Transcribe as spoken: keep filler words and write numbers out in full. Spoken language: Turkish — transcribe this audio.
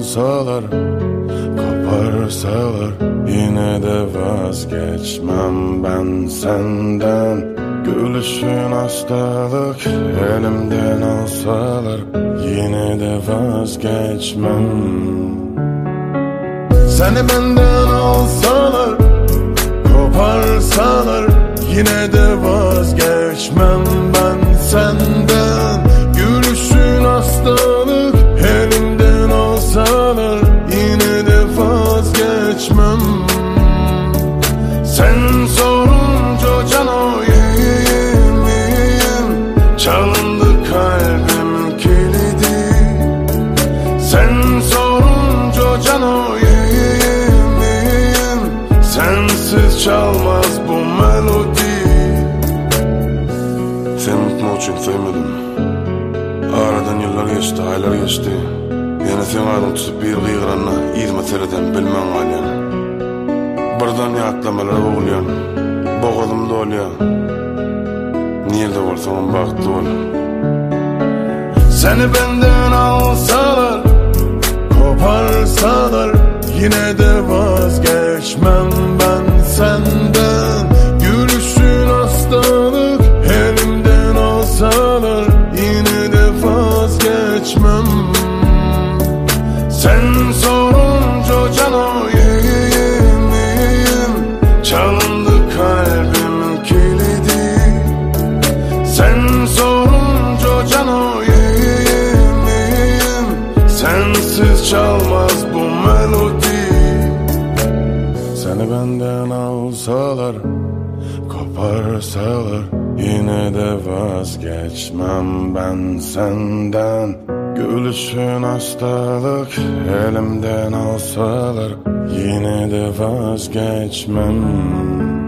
alsalar, koparsalar, yine de vazgeçmem ben senden. Gülüşün hastalık, elimden alsalar, yine de vazgeçmem. Seni benden alsalar, koparsalar, yine de vazgeçmem ben senden. Gülüşün hastalık, elimden alsalar, yine de vazgeçmem. Sen sorunca canoyim, çalındı kalbim kilidi. Sen sorunca canoyim, sensiz çalmaz bu melodi. Sen mutlu için sevmedim. Aradan yıllar geçti, aylar geçti. Yine sen adım tutup bir kıyıranla iz meseleden bilmem halen. Buradan yatlamalar boğuluyan, boğazım doluyor. Nerede varsan baktı ol. Seni benden alsalar, koparsalar, yine de vazgeçmem ben senden. Gülüşün hastalık, elimden alsalar, yine de vazgeçmem. Sen sorunca canoyim, çalındı kalbim kilidi. Sen sorunca canoyim, sensiz çalmaz bu melodi. Seni benden alsalar, koparsalar, yine de vazgeçmem ben senden. Gülüşün hastalık, elimden alsalar, yine de vazgeçmem.